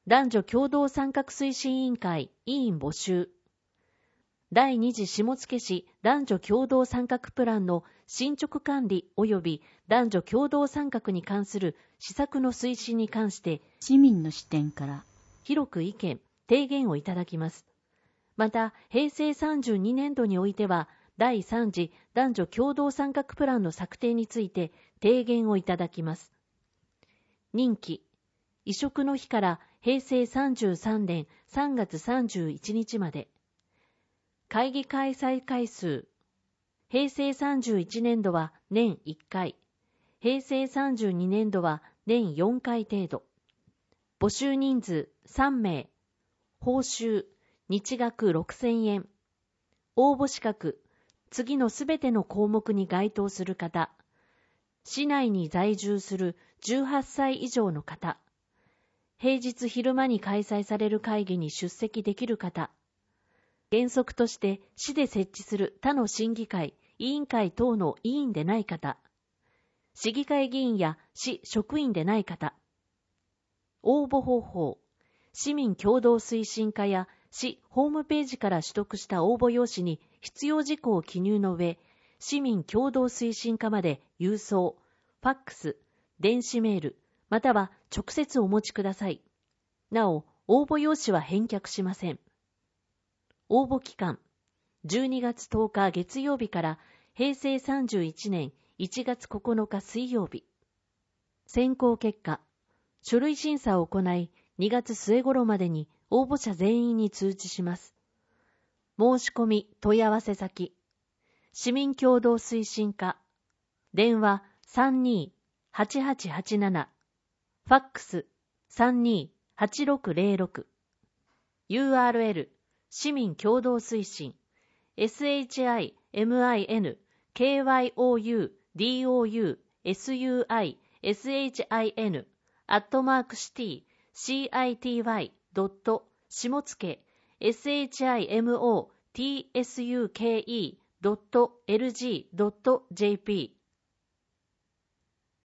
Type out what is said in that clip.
男女共同参画推進委員会委員募集。第2次下野市男女共同参画プランの進捗管理及び男女共同参画に関する施策の推進に関して市民の視点から広く意見、提言をいただきます。また、平成32年度においては、第3次男女共同参画プランの策定について提言をいただきます。任期、移植の日から平成33年3月31日まで。会議開催回数、平成31年度は年1回、平成32年度は年4回程度。募集人数3名、報酬、日額6000円。応募資格、次のすべての項目に該当する方。市内に在住する18歳以上の方。平日昼間に開催される会議に出席できる方。原則として市で設置する他の審議会、委員会等の委員でない方。市議会議員や市職員でない方。応募方法、市民共同推進課や市ホームページから取得した応募用紙に必要事項を記入の上、市民共同推進課まで郵送、ファックス、電子メール、または直接お持ちください。なお、応募用紙は返却しません。応募期間、12月10日月曜日から平成31年1月9日水曜日。選考結果、書類審査を行い、2月末頃までに応募者全員に通知します。申し込み問い合わせ先、市民共同推進課、電話32-8887、ファックス32-8606、URL、市民共同推進、SHIMINKYOUDOUSUISHIN @city.shimotsuke.shimotsuke.lg.jp